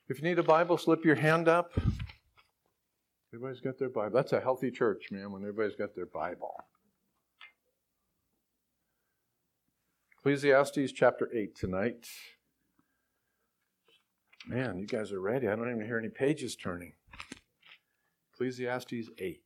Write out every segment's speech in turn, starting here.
If you need a Bible, slip your hand up. Everybody's got their Bible. That's a healthy church, man, when everybody's got their Bible. Ecclesiastes chapter 8 tonight. Man, you guys are ready. I don't even hear any pages turning. Ecclesiastes 8.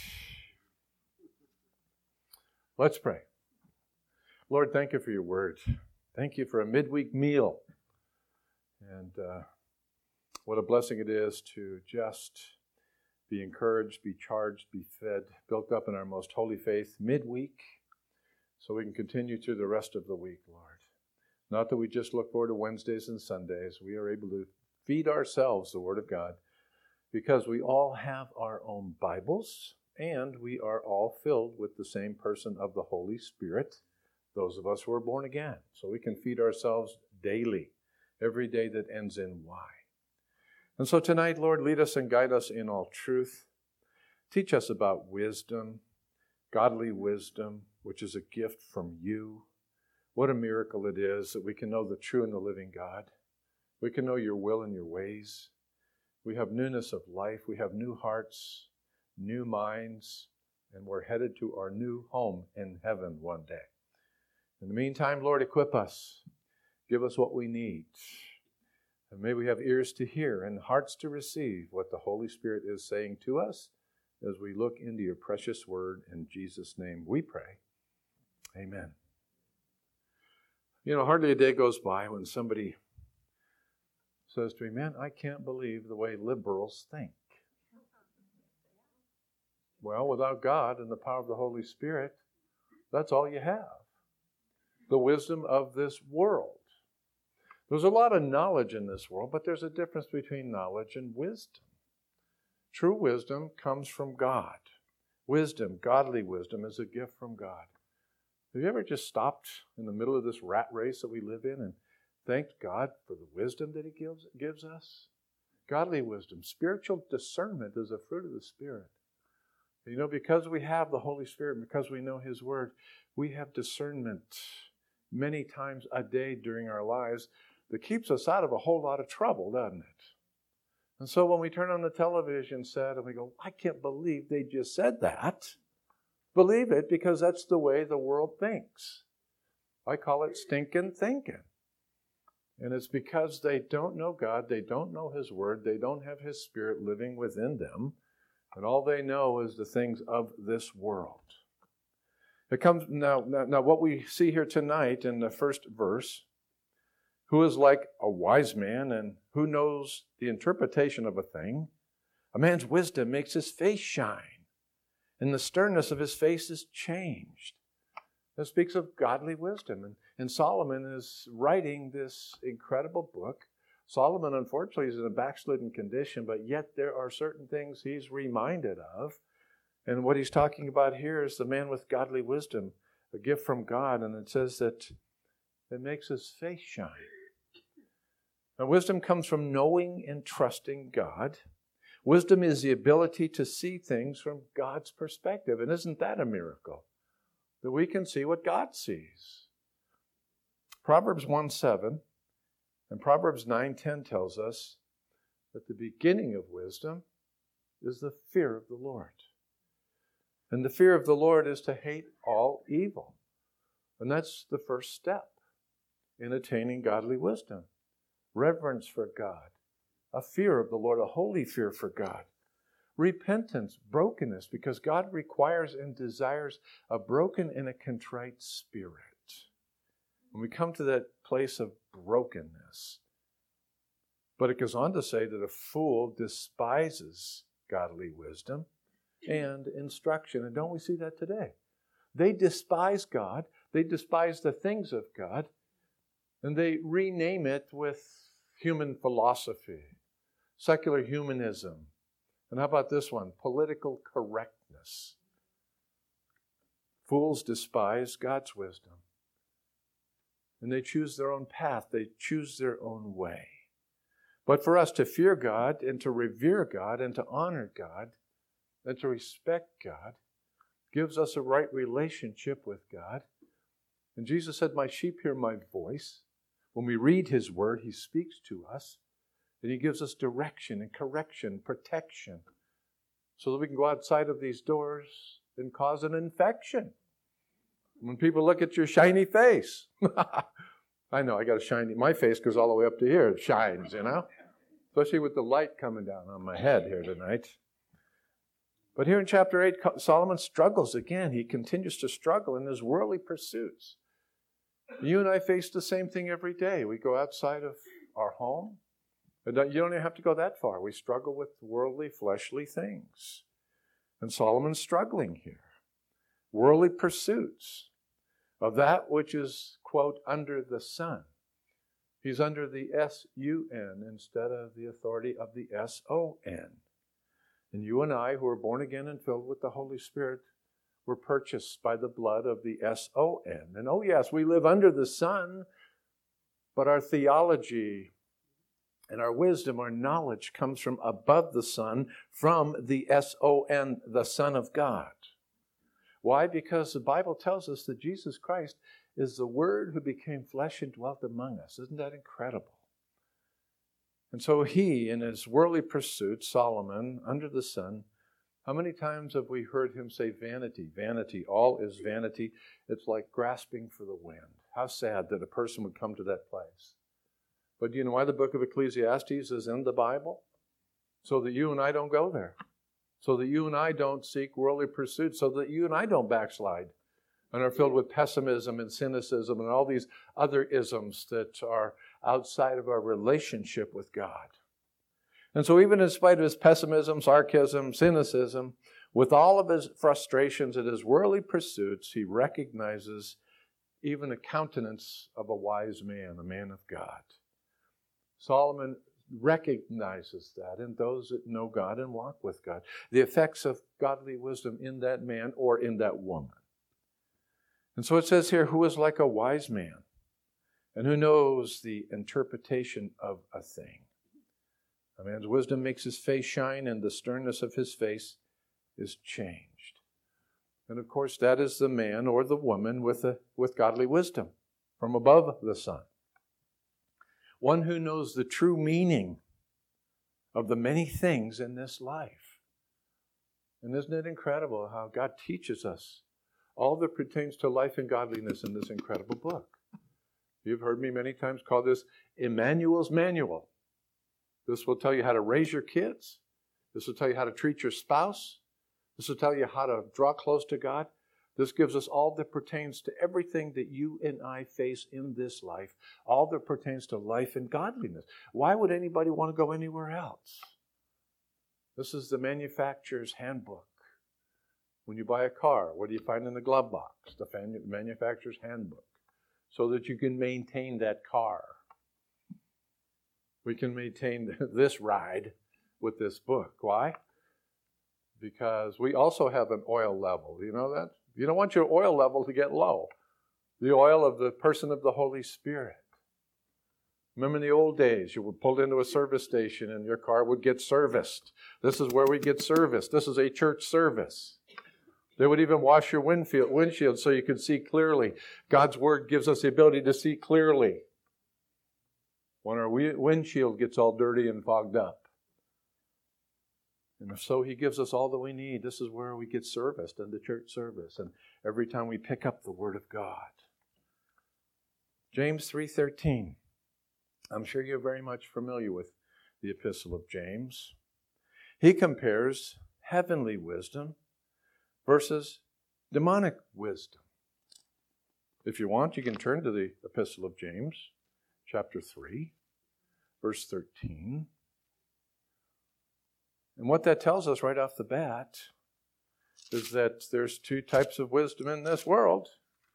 Let's pray. Lord, thank you for your word. Thank you for a midweek meal. And what a blessing it is to just be encouraged, be charged, be fed, built up in our most holy faith midweek so we can continue through the rest of the week, Lord. Not that we just look forward to Wednesdays and Sundays. We are able to feed ourselves the Word of God because we all have our own Bibles and we are all filled with the same person of the Holy Spirit, those of us who are born again. So we can feed ourselves daily, every day that ends in Y. And so tonight, Lord, lead us and guide us in all truth. Teach us about wisdom, godly wisdom, which is a gift from you. What a miracle it is that we can know the true and the living God. We can know your will and your ways. We have newness of life. We have new hearts, new minds, and we're headed to our new home in heaven one day. In the meantime, Lord, equip us. Give us what we need. And may we have ears to hear and hearts to receive what the Holy Spirit is saying to us as we look into your precious word. In Jesus' name we pray. Amen. You know, hardly a day goes by when somebody says to me, man, I can't believe the way liberals think. Well, without God and the power of the Holy Spirit, that's all you have. The wisdom of this world. There's a lot of knowledge in this world, but there's a difference between knowledge and wisdom. True wisdom comes from God. Wisdom, godly wisdom, is a gift from God. Have you ever just stopped in the middle of this rat race that we live in and thanked God for the wisdom that He gives us? Godly wisdom. Spiritual discernment is a fruit of the Spirit. You know, because we have the Holy Spirit, because we know His Word, we have discernment many times a day during our lives that keeps us out of a whole lot of trouble, doesn't it? And so when we turn on the television set and we go, I can't believe they just said that. Believe it, because that's the way the world thinks. I call it stinking thinking. And it's because they don't know God, they don't know His Word, they don't have His Spirit living within them, and all they know is the things of this world. It comes now what we see here tonight in the first verse, who is like a wise man and who knows the interpretation of a thing? A man's wisdom makes his face shine, and the sternness of his face is changed. That speaks of godly wisdom. And Solomon is writing this incredible book. Solomon, unfortunately, is in a backslidden condition, but yet there are certain things he's reminded of. And what he's talking about here is the man with godly wisdom, a gift from God. And it says that it makes his face shine. Now, wisdom comes from knowing and trusting God. Wisdom is the ability to see things from God's perspective. And isn't that a miracle? That we can see what God sees. Proverbs 1:7 and Proverbs 9:10 tells us that the beginning of wisdom is the fear of the Lord. And the fear of the Lord is to hate all evil. And that's the first step in attaining godly wisdom. Reverence for God, a fear of the Lord, a holy fear for God. Repentance, brokenness, because God requires and desires a broken and a contrite spirit. When we come to that place of brokenness, but it goes on to say that a fool despises godly wisdom and instruction. And don't we see that today? They despise God. They despise the things of God. And they rename it with human philosophy, secular humanism. And how about this one? Political correctness. Fools despise God's wisdom. And they choose their own path. They choose their own way. But for us to fear God and to revere God and to honor God and to respect God gives us a right relationship with God. And Jesus said, my sheep hear my voice. When we read His Word, He speaks to us. And He gives us direction and correction, protection, so that we can go outside of these doors and cause an infection. When people look at your shiny face, I know I got a shiny, my face goes all the way up to here, it shines, especially with the light coming down on my head here tonight. But here in chapter 8, Solomon struggles again. He continues to struggle in his worldly pursuits. You and I face the same thing every day. We go outside of our home. You don't even have to go that far. We struggle with worldly, fleshly things. And Solomon's struggling here. Worldly pursuits of that which is, quote, under the sun. He's under the S-U-N instead of the authority of the S-O-N. And you and I, who are born again and filled with the Holy Spirit, were purchased by the blood of the S-O-N. And oh yes, we live under the sun, but our theology and our wisdom, our knowledge comes from above the sun, from the S-O-N, the Son of God. Why? Because the Bible tells us that Jesus Christ is the Word who became flesh and dwelt among us. Isn't that incredible? And so he, in his worldly pursuit, Solomon, under the sun, how many times have we heard him say vanity, vanity, all is vanity? It's like grasping for the wind. How sad that a person would come to that place. But do you know why the book of Ecclesiastes is in the Bible? So that you and I don't go there. So that you and I don't seek worldly pursuits. So that you and I don't backslide and are filled with pessimism and cynicism and all these other isms that are outside of our relationship with God. And so even in spite of his pessimism, sarcasm, cynicism, with all of his frustrations and his worldly pursuits, he recognizes even a countenance of a wise man, a man of God. Solomon recognizes that in those that know God and walk with God. The effects of godly wisdom in that man or in that woman. And so it says here, who is like a wise man and who knows the interpretation of a thing. A man's wisdom makes his face shine, and the sternness of his face is changed. And of course, that is the man or the woman with godly wisdom from above the sun. One who knows the true meaning of the many things in this life. And isn't it incredible how God teaches us all that pertains to life and godliness in this incredible book? You've heard me many times call this Emmanuel's Manual. This will tell you how to raise your kids. This will tell you how to treat your spouse. This will tell you how to draw close to God. This gives us all that pertains to everything that you and I face in this life, all that pertains to life and godliness. Why would anybody want to go anywhere else? This is the manufacturer's handbook. When you buy a car, what do you find in the glove box? The manufacturer's handbook, so that you can maintain that car. We can maintain this ride with this book. Why? Because we also have an oil level. You know that? You don't want your oil level to get low. The oil of the person of the Holy Spirit. Remember in the old days, you would pull into a service station and your car would get serviced. This is where we get serviced. This is a church service. They would even wash your windshield so you could see clearly. God's Word gives us the ability to see clearly when our windshield gets all dirty and fogged up. And if so, He gives us all that we need. This is where we get serviced in the church service. And every time we pick up the Word of God. James 3:13. I'm sure you're very much familiar with the Epistle of James. He compares heavenly wisdom versus demonic wisdom. If you want, you can turn to the Epistle of James, chapter 3, verse 13. And what that tells us right off the bat is that there's two types of wisdom in this world.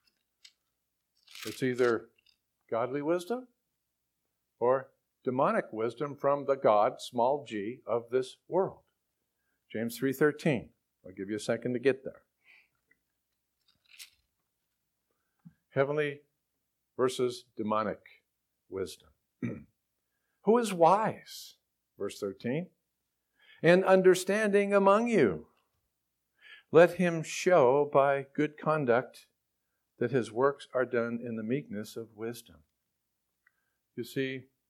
It's either godly wisdom or demonic wisdom from the God, small g, of this world. James 3:13. I'll give you a second to get there. Heavenly versus demonic wisdom. Who is wise? Verse 13. And understanding among you. Let him show by good conduct that his works are done in the meekness of wisdom. You see,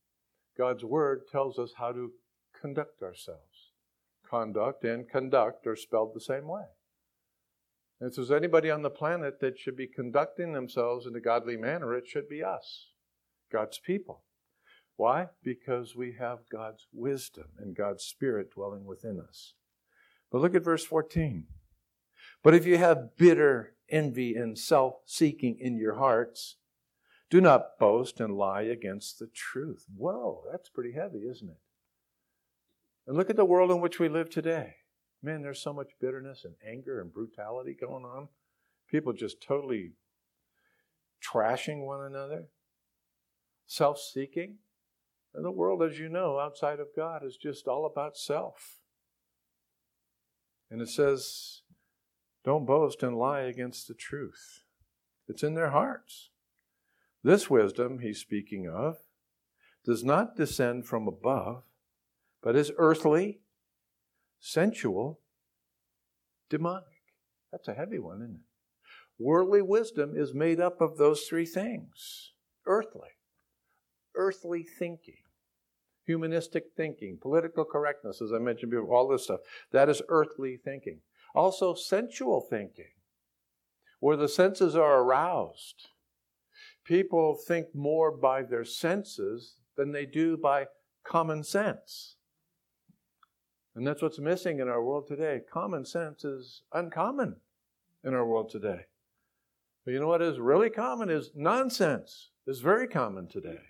God's Word tells us how to conduct ourselves. Conduct and conduct are spelled the same way. And if there's anybody on the planet that should be conducting themselves in a godly manner, it should be us, God's people. Why? Because we have God's wisdom and God's Spirit dwelling within us. But look at verse 14. But if you have bitter envy and self-seeking in your hearts, do not boast and lie against the truth. Whoa, that's pretty heavy, isn't it? And look at the world in which we live today. Man, there's so much bitterness and anger and brutality going on. People just totally trashing one another. Self-seeking. And the world, as you know, outside of God is just all about self. And it says, don't boast and lie against the truth. It's in their hearts. This wisdom he's speaking of does not descend from above, but is earthly, sensual, demonic. That's a heavy one, isn't it? Worldly wisdom is made up of those three things. Earthly thinking, humanistic thinking, political correctness, as I mentioned before, all this stuff. That is earthly thinking. Also sensual thinking, where the senses are aroused. People think more by their senses than they do by common sense. And that's what's missing in our world today. Common sense is uncommon in our world today. But you know what is really common is nonsense. Is very common today.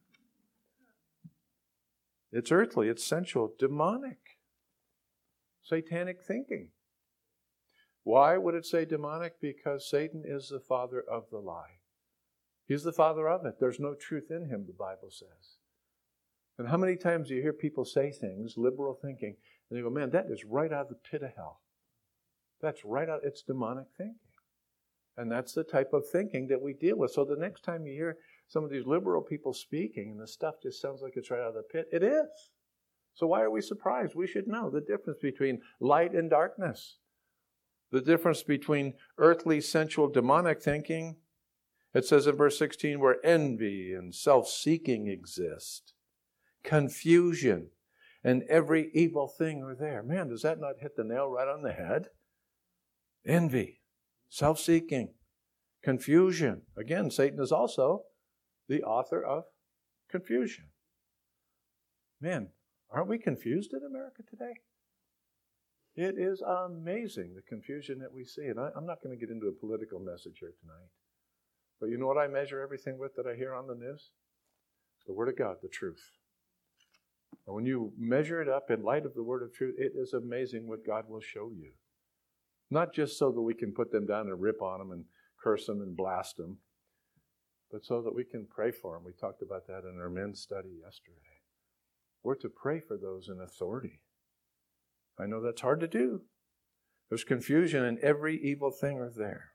It's earthly, it's sensual, demonic, satanic thinking. Why would it say demonic? Because Satan is the father of the lie. He's the father of it. There's no truth in him, the Bible says. And how many times do you hear people say things, liberal thinking, and they go, man, that is right out of the pit of hell. That's right out, it's demonic thinking. And that's the type of thinking that we deal with. So the next time you hear some of these liberal people speaking and the stuff just sounds like it's right out of the pit, it is. So why are we surprised? We should know the difference between light and darkness. The difference between earthly, sensual, demonic thinking. It says in verse 16, where envy and self-seeking exist, confusion and every evil thing are there. Man, does that not hit the nail right on the head? Envy, self-seeking, confusion. Again, Satan is also the author of confusion. Man, aren't we confused in America today? It is amazing, the confusion that we see. And I'm not going to get into a political message here tonight. But you know what I measure everything with that I hear on the news? The Word of God, the truth. And when you measure it up in light of the Word of truth, it is amazing what God will show you. Not just so that we can put them down and rip on them and curse them and blast them, but so that we can pray for them. We talked about that in our men's study yesterday. We're to pray for those in authority. I know that's hard to do. There's confusion and every evil thing are there.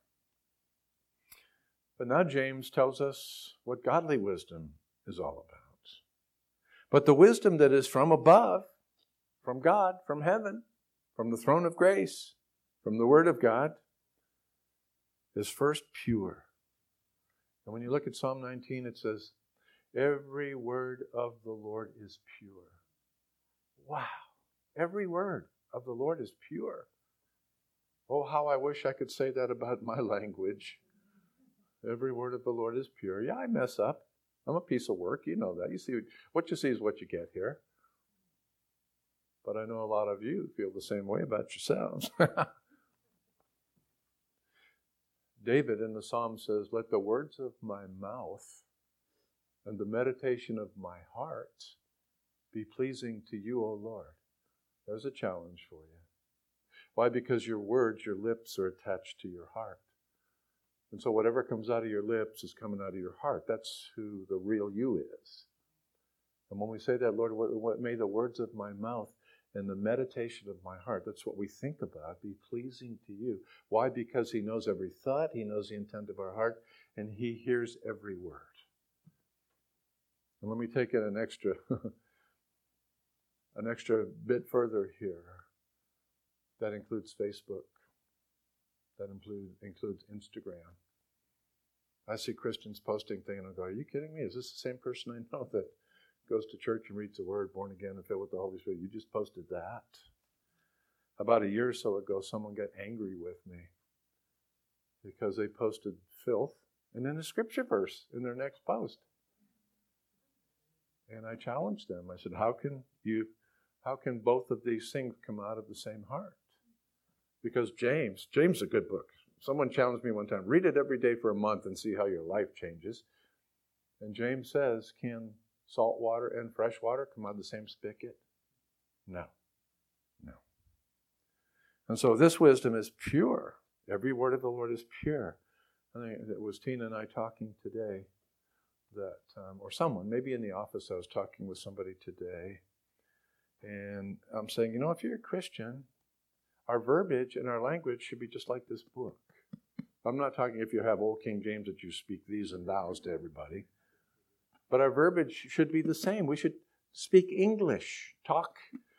But now James tells us what godly wisdom is all about. But the wisdom that is from above, from God, from heaven, from the throne of grace, from the Word of God, is first pure. And when you look at Psalm 19, it says, every word of the Lord is pure. Wow. Every word of the Lord is pure. Oh, how I wish I could say that about my language. Every word of the Lord is pure. Yeah, I mess up. I'm a piece of work. You know that. You see, what you see is what you get here. But I know a lot of you feel the same way about yourselves. David in the Psalm says, let the words of my mouth and the meditation of my heart be pleasing to you, O Lord. There's a challenge for you. Why? Because your words, your lips are attached to your heart. And so whatever comes out of your lips is coming out of your heart. That's who the real you is. And when we say that, Lord, what may the words of my mouth and the meditation of my heart, that's what we think about, be pleasing to you. Why? Because he knows every thought, he knows the intent of our heart, and he hears every word. And let me take it an extra bit further here. That includes Facebook. That includes Instagram. I see Christians posting things and I go, are you kidding me? Is this the same person I know that goes to church and reads the Word, born again and filled with the Holy Spirit. You just posted that. About a year or so ago, someone got angry with me because they posted filth and then a scripture verse in their next post. And I challenged them. I said, how can both of these things come out of the same heart? Because James is a good book. Someone challenged me one time, read it every day for a month and see how your life changes. And James says, can salt water and fresh water come out of the same spigot? No. And so this wisdom is pure. Every word of the Lord is pure. I think it was Tina and I talking today that, or someone, maybe in the office I was talking with somebody today, and I'm saying, if you're a Christian, our verbiage and our language should be just like this book. I'm not talking if you have Old King James that you speak these and thous to everybody, but our verbiage should be the same. We should speak English, talk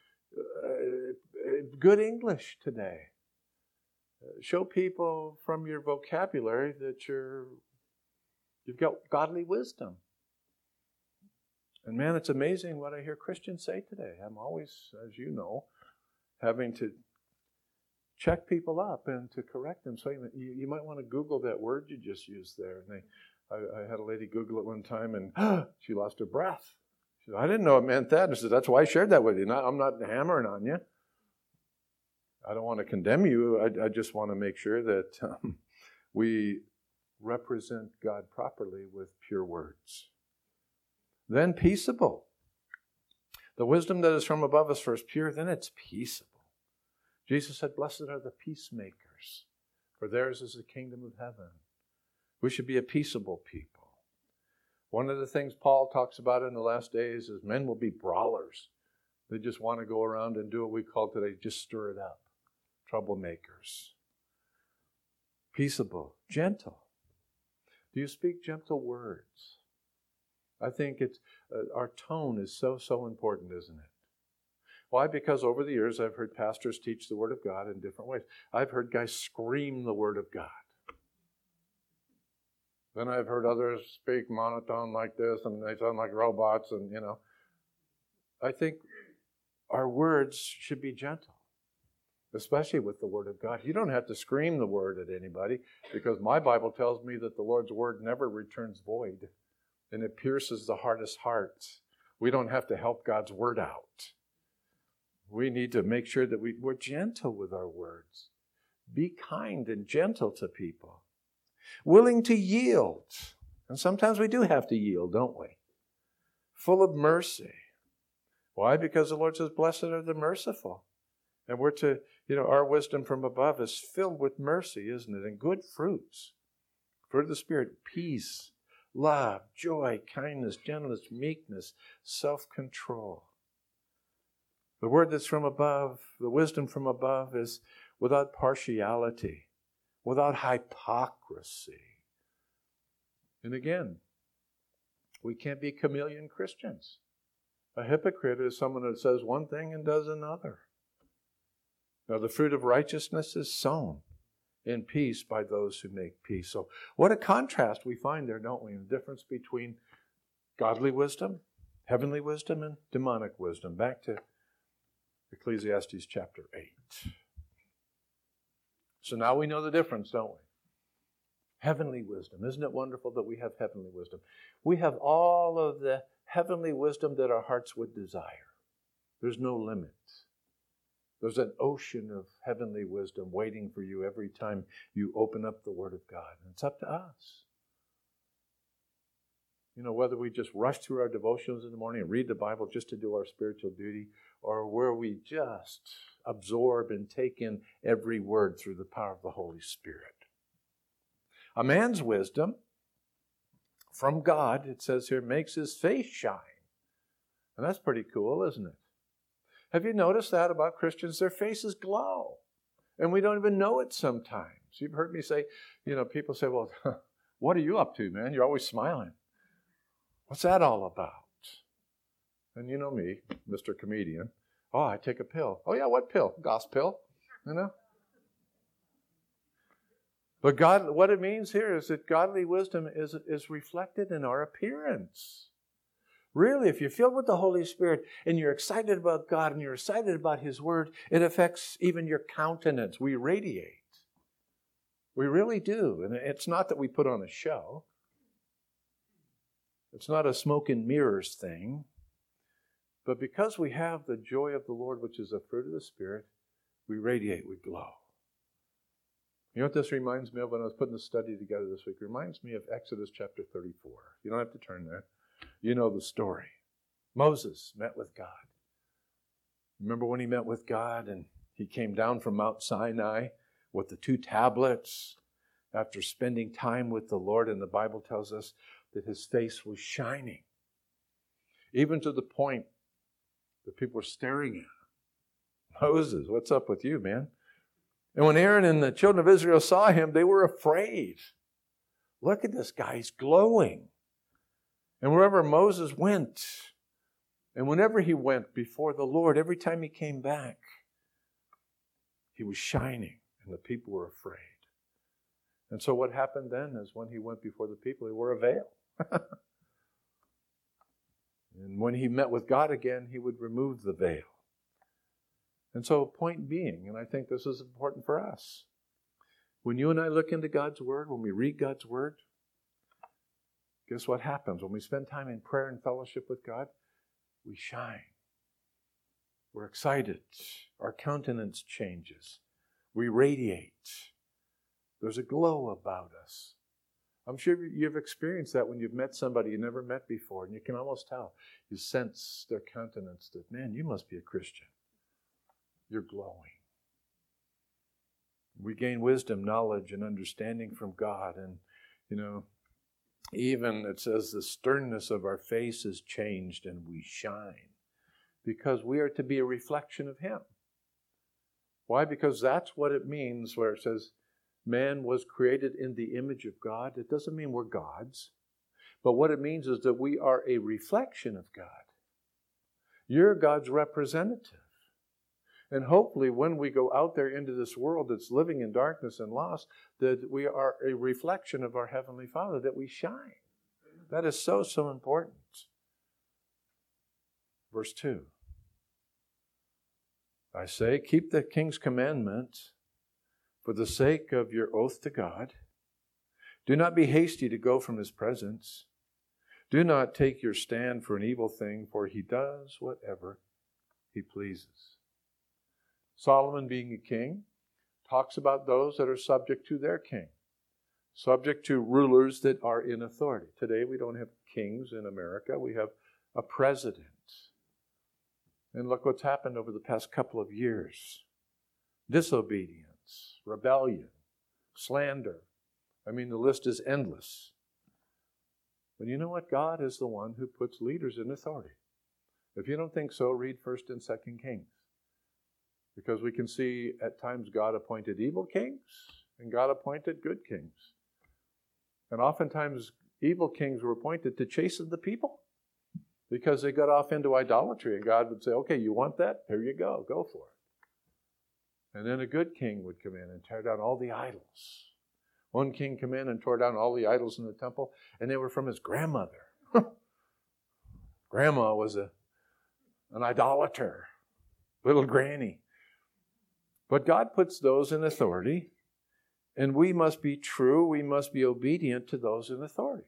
good English today. Show people from your vocabulary that you've got godly wisdom. And man, it's amazing what I hear Christians say today. I'm always, as you know, having to check people up and to correct them. So you might want to Google that word you just used there. And I had a lady Google it one time, and she lost her breath. She said, I didn't know it meant that. And I said, that's why I shared that with you. I'm not hammering on you. I don't want to condemn you. I just want to make sure that we represent God properly with pure words. Then peaceable. The wisdom that is from above is first pure, then it's peaceable. Jesus said, blessed are the peacemakers, for theirs is the kingdom of heaven. We should be a peaceable people. One of the things Paul talks about in the last days is men will be brawlers. They just want to go around and do what we call today, just stir it up. Troublemakers. Peaceable, gentle. Do you speak gentle words? I think it's our tone is so important, isn't it? Why? Because over the years I've heard pastors teach the Word of God in different ways. I've heard guys scream the Word of God. Then I've heard others speak monotone like this, and they sound like robots, and I think our words should be gentle, especially with the Word of God. You don't have to scream the Word at anybody, because my Bible tells me that the Lord's Word never returns void, and it pierces the hardest hearts. We don't have to help God's Word out. We need to make sure that we're gentle with our words. Be kind and gentle to people. Willing to yield. And sometimes we do have to yield, don't we? Full of mercy. Why? Because the Lord says, blessed are the merciful. And we're to, our wisdom from above is filled with mercy, isn't it? And good fruits. Fruit of the Spirit, peace, love, joy, kindness, gentleness, meekness, self-control. The word that's from above, the wisdom from above is without partiality, without hypocrisy. And again, we can't be chameleon Christians. A hypocrite is someone that says one thing and does another. Now, the fruit of righteousness is sown in peace by those who make peace. So what a contrast we find there, don't we? The difference between godly wisdom, heavenly wisdom, and demonic wisdom. Back to Ecclesiastes chapter 8. So now we know the difference, don't we? Heavenly wisdom. Isn't it wonderful that we have heavenly wisdom? We have all of the heavenly wisdom that our hearts would desire. There's no limits. There's an ocean of heavenly wisdom waiting for you every time you open up the Word of God. And it's up to us. Whether we just rush through our devotions in the morning and read the Bible just to do our spiritual duty, or where we just absorb and take in every word through the power of the Holy Spirit. A man's wisdom from God, it says here, makes his face shine. And that's pretty cool, isn't it? Have you noticed that about Christians? Their faces glow. And we don't even know it sometimes. You've heard me say, people say, well, what are you up to, man? You're always smiling. What's that all about? And you know me, Mr. Comedian. Oh, I take a pill. Oh, yeah, what pill? Gospel, But God, what it means here is that godly wisdom is reflected in our appearance. Really, if you're filled with the Holy Spirit and you're excited about God and you're excited about His Word, it affects even your countenance. We radiate. We really do. And it's not that we put on a show. It's not a smoke and mirrors thing. But because we have the joy of the Lord, which is a fruit of the Spirit, we radiate, we glow. You know what this reminds me of when I was putting the study together this week? It reminds me of Exodus chapter 34. You don't have to turn there. You know the story. Moses met with God. Remember when he met with God and he came down from Mount Sinai with the 2 tablets after spending time with the Lord, and the Bible tells us that his face was shining. Even to the point that people were staring at him. Moses, what's up with you, man? And when Aaron and the children of Israel saw him, they were afraid. Look at this guy, he's glowing. And wherever Moses went, and whenever he went before the Lord, every time he came back, he was shining, and the people were afraid. And so what happened then is when he went before the people, he wore a veil. And when he met with God again, he would remove the veil. And so point being, and I think this is important for us, when you and I look into God's Word, when we read God's Word, guess what happens? When we spend time in prayer and fellowship with God, we shine. We're excited. Our countenance changes. We radiate. There's a glow about us. I'm sure you've experienced that when you've met somebody you never met before, and you can almost tell. You sense their countenance that, man, you must be a Christian. You're glowing. We gain wisdom, knowledge, and understanding from God. And, even it says the sternness of our face is changed and we shine. Because we are to be a reflection of Him. Why? Because that's what it means where it says man was created in the image of God. It doesn't mean we're gods. But what it means is that we are a reflection of God. You're God's representative. And hopefully when we go out there into this world that's living in darkness and lost, that we are a reflection of our Heavenly Father, that we shine. That is so, so important. Verse 2. I say, keep the king's commandment for the sake of your oath to God. Do not be hasty to go from His presence. Do not take your stand for an evil thing, for He does whatever He pleases. Solomon, being a king, talks about those that are subject to their king, subject to rulers that are in authority. Today we don't have kings in America. We have a president. And look what's happened over the past couple of years. Disobedience, rebellion, slander. I mean, the list is endless. But you know what? God is the one who puts leaders in authority. If you don't think so, read 1st and 2nd Kings. Because we can see at times God appointed evil kings and God appointed good kings. And oftentimes evil kings were appointed to chasten the people because they got off into idolatry. And God would say, okay, you want that? Here you go. Go for it. And then a good king would come in and tear down all the idols. One king came in and tore down all the idols in the temple, and they were from his grandmother. Grandma was an idolater, little granny. But God puts those in authority, and we must be true, we must be obedient to those in authority.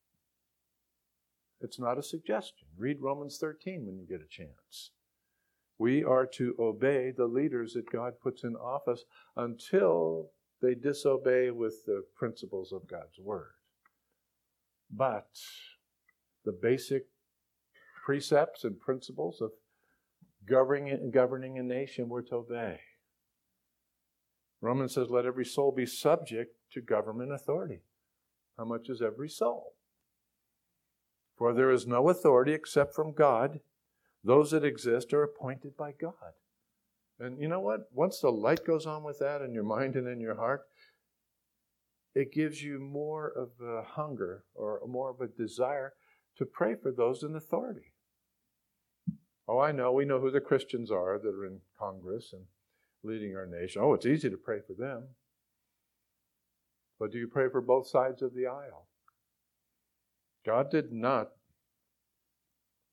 It's not a suggestion. Read Romans 13 when you get a chance. We are to obey the leaders that God puts in office until they disobey with the principles of God's Word. But the basic precepts and principles of governing a nation we're to obey. Romans says, let every soul be subject to government authority. How much is every soul? For there is no authority except from God. Those that exist are appointed by God. And you know what? Once the light goes on with that in your mind and in your heart, it gives you more of a hunger or more of a desire to pray for those in authority. Oh, I know. We know who the Christians are that are in Congress and leading our nation. Oh, it's easy to pray for them. But do you pray for both sides of the aisle? God did not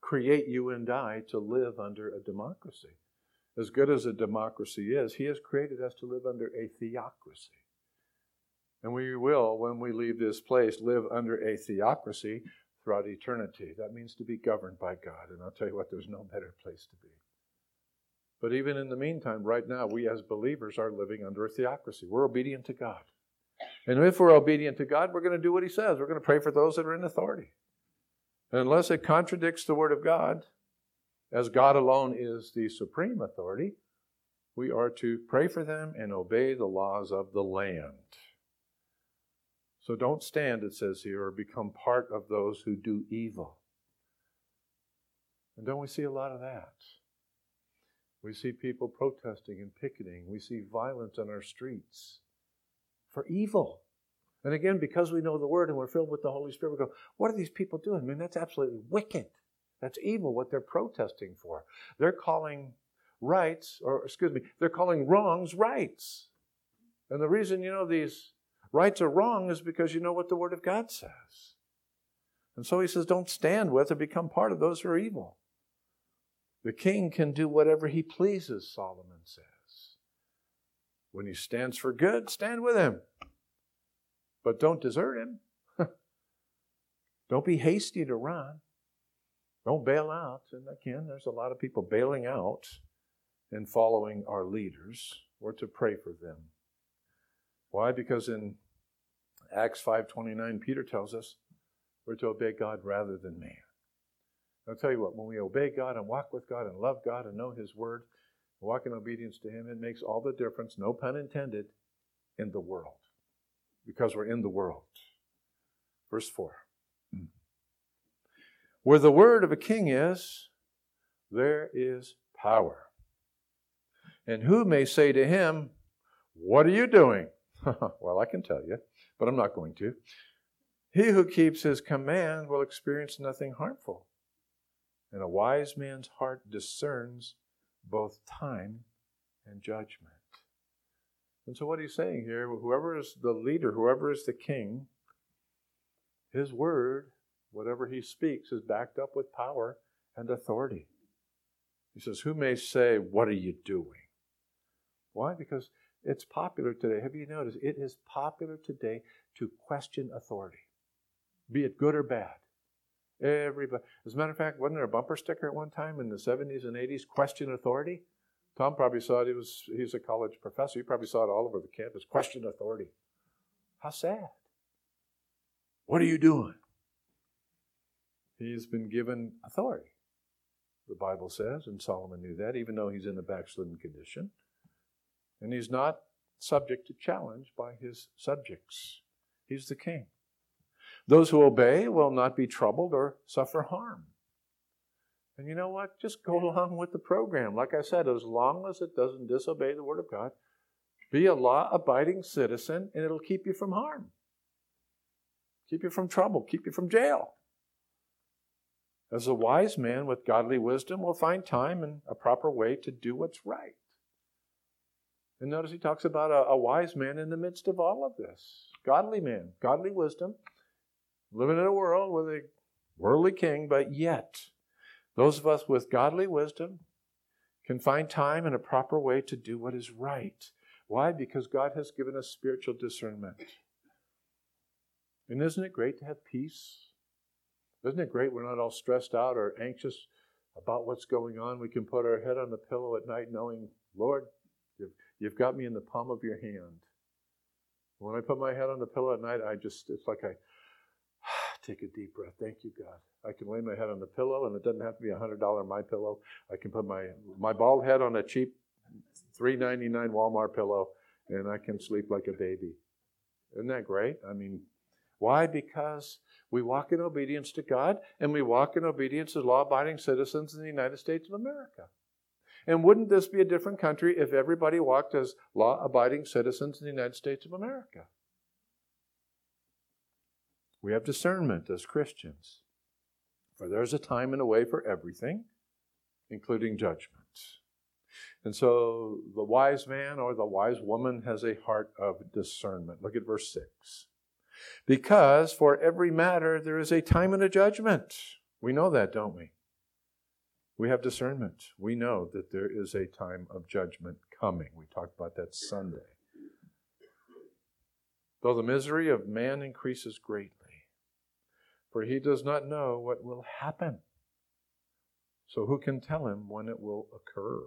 create you and I to live under a democracy. As good as a democracy is, He has created us to live under a theocracy. And we will, when we leave this place, live under a theocracy throughout eternity. That means to be governed by God. And I'll tell you what, there's no better place to be. But even in the meantime, right now, we as believers are living under a theocracy. We're obedient to God. And if we're obedient to God, we're going to do what He says. We're going to pray for those that are in authority. And unless it contradicts the Word of God, as God alone is the supreme authority, we are to pray for them and obey the laws of the land. So don't stand, it says here, or become part of those who do evil. And don't we see a lot of that? We see people protesting and picketing. We see violence on our streets for evil. And again, because we know the Word and we're filled with the Holy Spirit, we go, what are these people doing? I mean, that's absolutely wicked. That's evil, what they're protesting for. They're calling they're calling wrongs rights. And the reason these rights are wrong is because you know what the Word of God says. And so He says, don't stand with or become part of those who are evil. The king can do whatever he pleases, Solomon says. When he stands for good, stand with him. But don't desert him. Don't be hasty to run. Don't bail out. And again, there's a lot of people bailing out and following our leaders. We're to pray for them. Why? Because in Acts 5:29, Peter tells us we're to obey God rather than man. I'll tell you what, when we obey God and walk with God and love God and know His Word, walk in obedience to Him, it makes all the difference, no pun intended, in the world. Because we're in the world. Verse 4. Where the word of a king is, there is power. And who may say to him, what are you doing? Well, I can tell you, but I'm not going to. He who keeps his command will experience nothing harmful. And a wise man's heart discerns both time and judgment. And so what he's saying here, whoever is the leader, whoever is the king, his word, whatever he speaks, is backed up with power and authority. He says, who may say, what are you doing? Why? Because it's popular today. Have you noticed? It is popular today to question authority, be it good or bad. Everybody. As a matter of fact, wasn't there a bumper sticker at one time in the 70s and 80s, question authority? Tom probably saw it. He's a college professor. He probably saw it all over the campus, question authority. How sad. What are you doing? He's been given authority, the Bible says, and Solomon knew that, even though he's in a backslidden condition. And he's not subject to challenge by his subjects. He's the king. Those who obey will not be troubled or suffer harm. And you know what? Just go along with the program. Like I said, as long as it doesn't disobey the Word of God, be a law-abiding citizen, and it'll keep you from harm. Keep you from trouble. Keep you from jail. As a wise man with godly wisdom will find time and a proper way to do what's right. And notice he talks about a wise man in the midst of all of this. Godly man, godly wisdom, living in a world with a worldly king, but yet those of us with godly wisdom can find time and a proper way to do what is right. Why? Because God has given us spiritual discernment. And isn't it great to have peace? Isn't it great we're not all stressed out or anxious about what's going on? We can put our head on the pillow at night knowing, Lord, you've got me in the palm of your hand. When I put my head on the pillow at night, it's like I take a deep breath. Thank you, God. I can lay my head on the pillow, and it doesn't have to be $100 My Pillow. I can put my bald head on a cheap $3.99 Walmart pillow, and I can sleep like a baby. Isn't that great? I mean, why? Because we walk in obedience to God, and we walk in obedience as law-abiding citizens in the United States of America. And wouldn't this be a different country if everybody walked as law-abiding citizens in the United States of America? We have discernment as Christians. For there's a time and a way for everything, including judgment. And so the wise man or the wise woman has a heart of discernment. Look at verse 6. Because for every matter there is a time and a judgment. We know that, don't we? We have discernment. We know that there is a time of judgment coming. We talked about that Sunday. Though the misery of man increases greatly, for he does not know what will happen. So who can tell him when it will occur?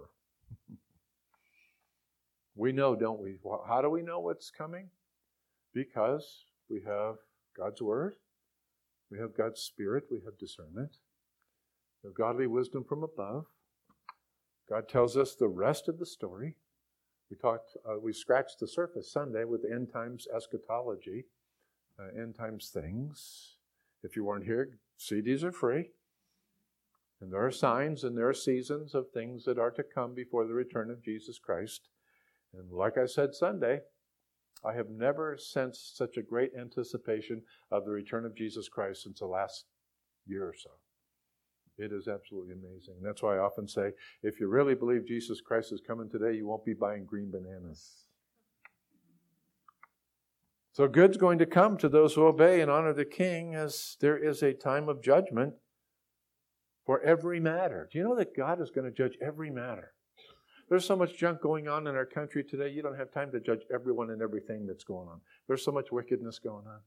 We know, don't we? How do we know what's coming? Because we have God's Word, we have God's Spirit, we have discernment, we have godly wisdom from above. God tells us the rest of the story. We scratched the surface Sunday with end times eschatology, end times things. If you weren't here, CDs are free. And there are signs and there are seasons of things that are to come before the return of Jesus Christ. And like I said Sunday, I have never sensed such a great anticipation of the return of Jesus Christ since the last year or so. It is absolutely amazing. That's why I often say, if you really believe Jesus Christ is coming today, you won't be buying green bananas. So good's going to come to those who obey and honor the King, as there is a time of judgment for every matter. Do you know that God is going to judge every matter? There's so much junk going on in our country today, you don't have time to judge everyone and everything that's going on. There's so much wickedness going on.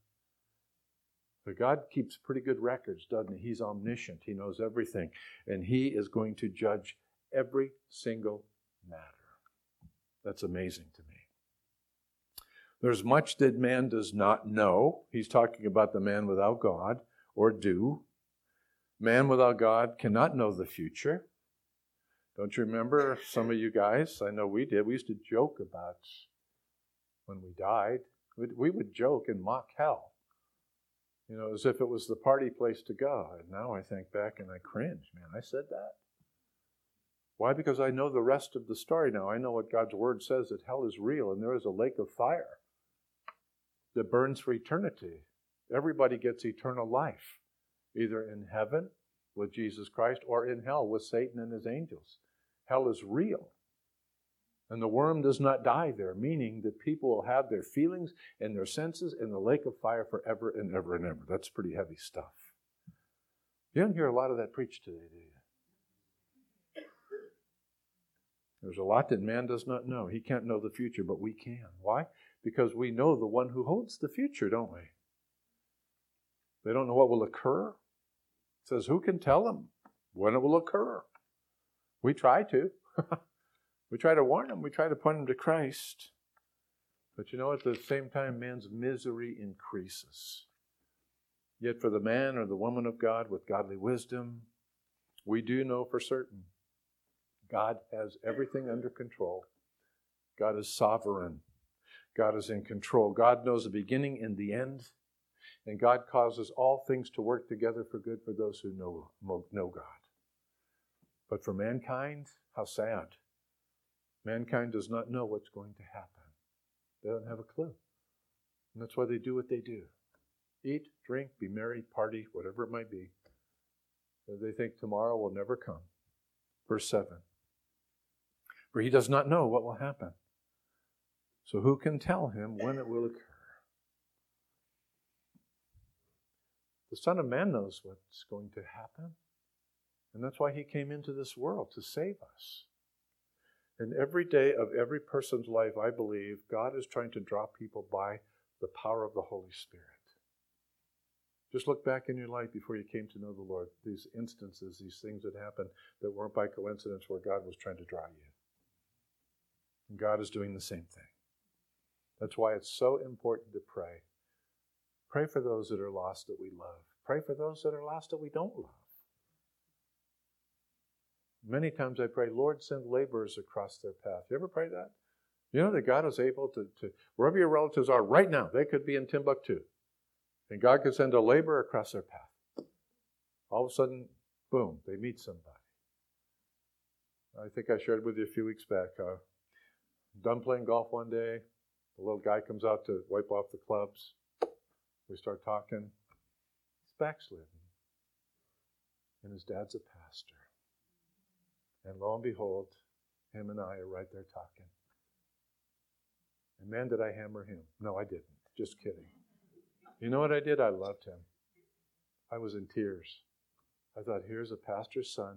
But God keeps pretty good records, doesn't he? He's omniscient. He knows everything. And he is going to judge every single matter. That's amazing to me. There's much that man does not know. He's talking about the man without God, or do. Man without God cannot know the future. Don't you remember, some of you guys, I know we did, we used to joke about when we died. We would joke and mock hell. You know, as if it was the party place to go. And now I think back and I cringe. Man, I said that. Why? Because I know the rest of the story now. I know what God's Word says, that hell is real and there is a lake of fire that burns for eternity. Everybody gets eternal life, either in heaven with Jesus Christ or in hell with Satan and his angels. Hell is real. And the worm does not die there, meaning that people will have their feelings and their senses in the lake of fire forever and ever and ever. That's pretty heavy stuff. You don't hear a lot of that preached today, do you? There's a lot that man does not know. He can't know the future, but we can. Why? Because we know the one who holds the future, don't we? They don't know what will occur. It says, who can tell them when it will occur? We try to. We try to warn them. We try to point them to Christ. But you know, at the same time, man's misery increases. Yet for the man or the woman of God with godly wisdom, we do know for certain God has everything under control. God is sovereign. God is in control. God knows the beginning and the end. And God causes all things to work together for good for those who know God. But for mankind, how sad. Mankind does not know what's going to happen. They don't have a clue. And that's why they do what they do. Eat, drink, be merry, party, whatever it might be. They think tomorrow will never come. Verse 7. For he does not know what will happen. So who can tell him when it will occur? The Son of Man knows what's going to happen. And that's why he came into this world, to save us. And every day of every person's life, I believe, God is trying to draw people by the power of the Holy Spirit. Just look back in your life before you came to know the Lord. These instances, these things that happened that weren't by coincidence, where God was trying to draw you. And God is doing the same thing. That's why it's so important to pray. Pray for those that are lost that we love. Pray for those that are lost that we don't love. Many times I pray, Lord, send laborers across their path. You ever pray that? You know that God is able to wherever your relatives are right now, they could be in Timbuktu. And God could send a laborer across their path. All of a sudden, boom, they meet somebody. I think I shared with you a few weeks back. Done playing golf one day. The little guy comes out to wipe off the clubs. We start talking. He's backslidden. And his dad's a pastor. And lo and behold, him and I are right there talking. And man, did I hammer him. No, I didn't. Just kidding. You know what I did? I loved him. I was in tears. I thought, here's a pastor's son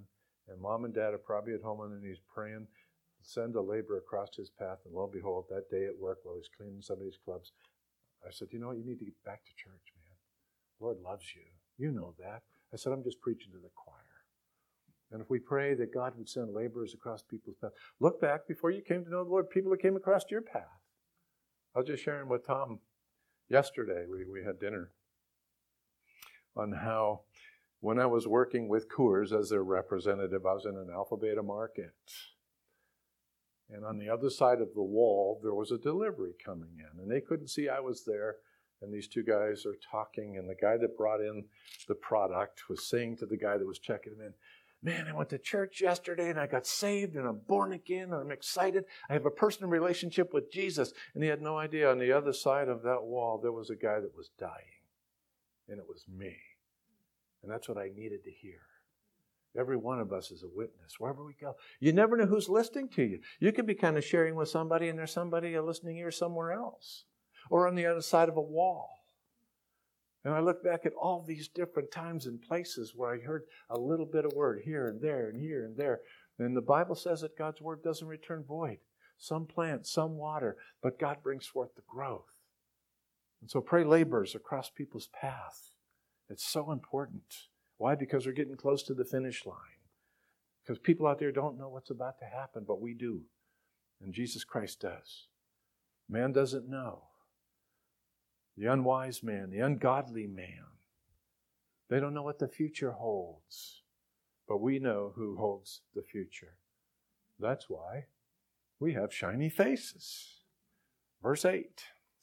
And Mom and Dad are probably at home and he's praying, send a laborer across his path. And lo and behold, that day at work while he's cleaning somebody's clubs, I said, you know what, you need to get back to church, man. The Lord loves you. You know that. I said, I'm just preaching to the choir. And if we pray that God would send laborers across people's path, look back before you came to know the Lord, people that came across your path. I was just sharing with Tom yesterday. We had dinner on how when I was working with Coors as their representative, I was in an Alpha Beta market. And on the other side of the wall, there was a delivery coming in. And they couldn't see I was there. And these two guys are talking. And the guy that brought in the product was saying to the guy that was checking him in, man, I went to church yesterday and I got saved and I'm born again and I'm excited. I have a personal relationship with Jesus. And he had no idea on the other side of that wall, there was a guy that was dying. And it was me. And that's what I needed to hear. Every one of us is a witness, wherever we go. You never know who's listening to you. You could be kind of sharing with somebody and there's somebody listening here somewhere else. Or on the other side of a wall. And I look back at all these different times and places where I heard a little bit of word here and there and here and there. And the Bible says that God's word doesn't return void. Some plant, some water, but God brings forth the growth. And so pray laborers across people's path. It's so important. Why? Because we're getting close to the finish line. Because people out there don't know what's about to happen, but we do. And Jesus Christ does. Man doesn't know. The unwise man, the ungodly man, they don't know what the future holds. But we know who holds the future. That's why we have shiny faces. Verse 8.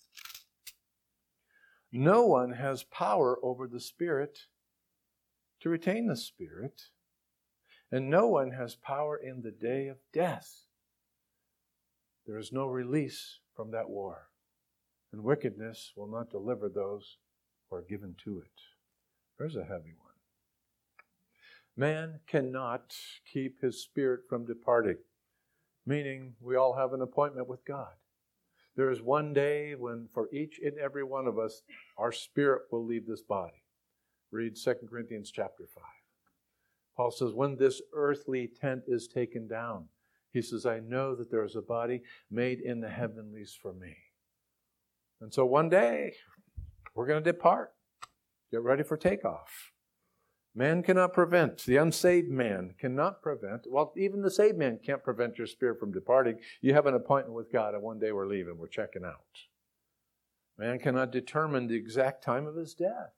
No one has power over the Spirit to retain the Spirit, and no one has power in the day of death. There is no release from that war, and wickedness will not deliver those who are given to it. There's a heavy one. Man cannot keep his spirit from departing, meaning we all have an appointment with God. There is one day when for each and every one of us, our spirit will leave this body. Read 2 Corinthians chapter 5. Paul says, when this earthly tent is taken down, he says, I know that there is a body made in the heavenlies for me. And so one day, we're going to depart. Get ready for takeoff. Man cannot prevent, the unsaved man cannot prevent, well, even the saved man can't prevent your spirit from departing. You have an appointment with God, and one day we're leaving, we're checking out. Man cannot determine the exact time of his death.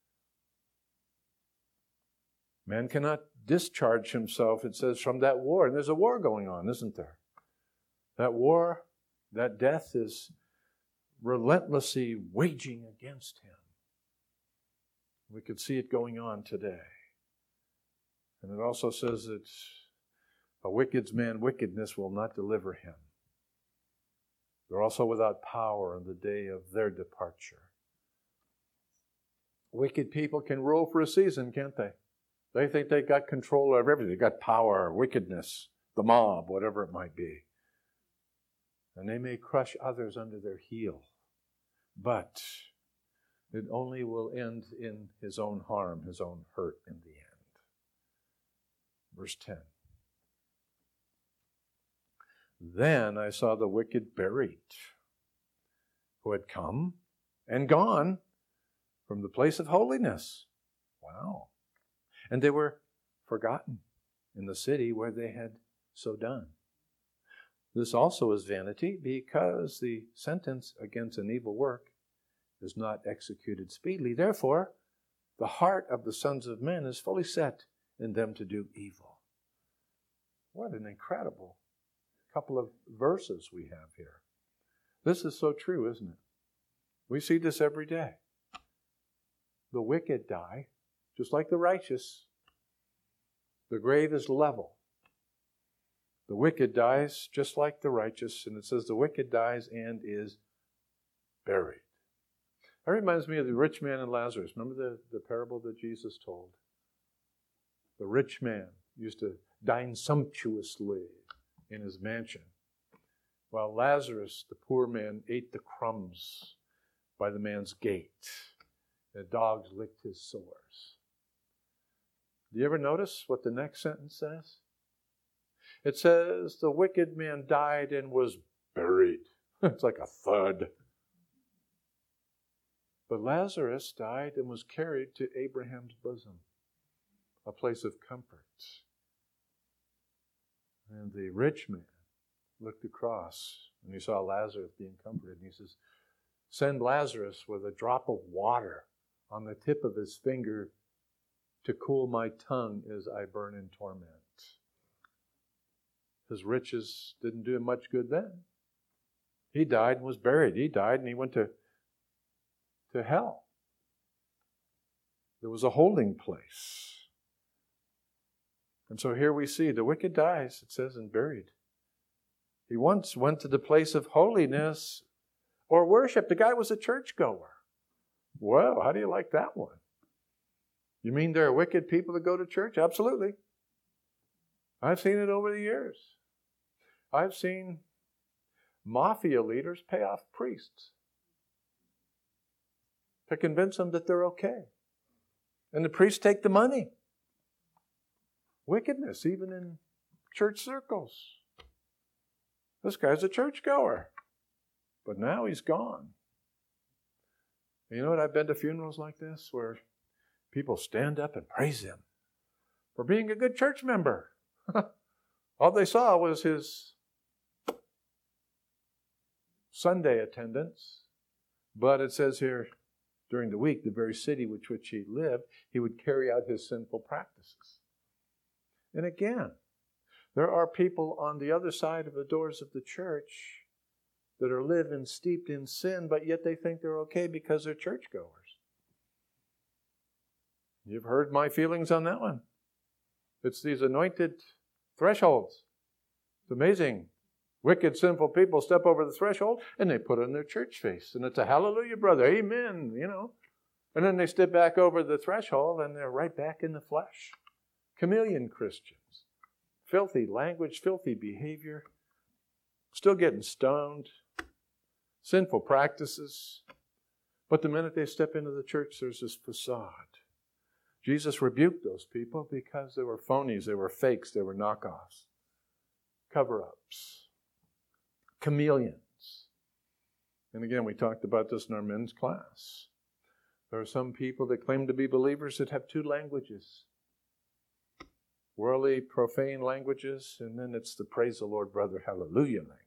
Man cannot discharge himself, it says, from that war. And there's a war going on, isn't there? That war, that death is relentlessly waging against him. We could see it going on today. And it also says that a wicked man's wickedness will not deliver him. They're also without power on the day of their departure. Wicked people can rule for a season, can't they? They think they got control over everything. They got power, wickedness, the mob, whatever it might be. And they may crush others under their heel. But it only will end in his own harm, his own hurt in the end. Verse 10. Then I saw the wicked buried, who had come and gone from the place of holiness. Wow. And they were forgotten in the city where they had so done. This also is vanity, because the sentence against an evil work is not executed speedily. Therefore, the heart of the sons of men is fully set in them to do evil. What an incredible couple of verses we have here. This is so true, isn't it? We see this every day. The wicked die, just like the righteous. The grave is level. The wicked dies just like the righteous, and it says the wicked dies and is buried. That reminds me of the rich man and Lazarus. Remember the parable that Jesus told? The rich man used to dine sumptuously in his mansion, while Lazarus, the poor man, ate the crumbs by the man's gate. The dogs licked his sores. Do you ever notice what the next sentence says? It says, the wicked man died and was buried. It's like a thud. But Lazarus died and was carried to Abraham's bosom, a place of comfort. And the rich man looked across and he saw Lazarus being comforted. And he says, send Lazarus with a drop of water on the tip of his finger to cool my tongue as I burn in torment. His riches didn't do him much good then. He died and was buried. He died and he went to hell. There was a holding place. And so here we see the wicked dies, it says, and buried. He once went to the place of holiness or worship. The guy was a churchgoer. Well, how do you like that one? You mean there are wicked people that go to church? Absolutely. I've seen it over the years. I've seen mafia leaders pay off priests to convince them that they're okay. And the priests take the money. Wickedness, even in church circles. This guy's a churchgoer. But now he's gone. You know what? I've been to funerals like this where people stand up and praise him for being a good church member. All they saw was his Sunday attendance. But it says here, during the week, the very city which he lived, he would carry out his sinful practices. And again, there are people on the other side of the doors of the church that are living steeped in sin, but yet they think they're okay because they're churchgoers. You've heard my feelings on that one. It's these anointed thresholds. It's amazing. Wicked, sinful people step over the threshold and they put on their church face. And it's a hallelujah, brother, amen, And then they step back over the threshold and they're right back in the flesh. Chameleon Christians. Filthy language, filthy behavior. Still getting stoned. Sinful practices. But the minute they step into the church, there's this facade. Jesus rebuked those people because they were phonies, they were fakes, they were knockoffs. Cover-ups. Chameleons. And again, we talked about this in our men's class. There are some people that claim to be believers that have two languages. Worldly, profane languages, and then it's the praise the Lord, brother, hallelujah language.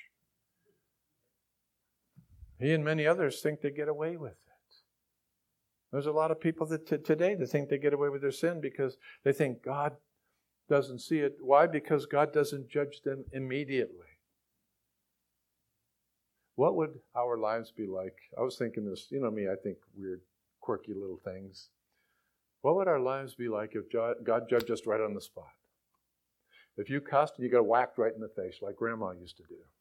He and many others think they get away with it. There's a lot of people that today that think they get away with their sin because they think God doesn't see it. Why? Because God doesn't judge them immediately. What would our lives be like? I was thinking this, me, I think weird, quirky little things. What would our lives be like if God judged us right on the spot? If you cussed, you got whacked right in the face like Grandma used to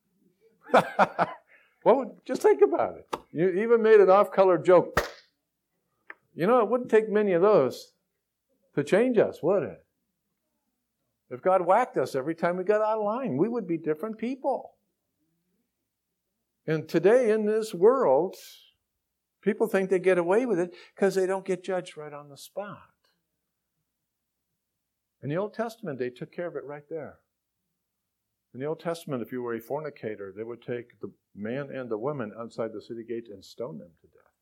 do. Just think about it. You even made an off-color joke. It wouldn't take many of those to change us, would it? If God whacked us every time we got out of line, we would be different people. And today in this world, people think they get away with it because they don't get judged right on the spot. In the Old Testament, they took care of it right there. In the Old Testament, if you were a fornicator, they would take the man and the woman outside the city gate and stone them to death.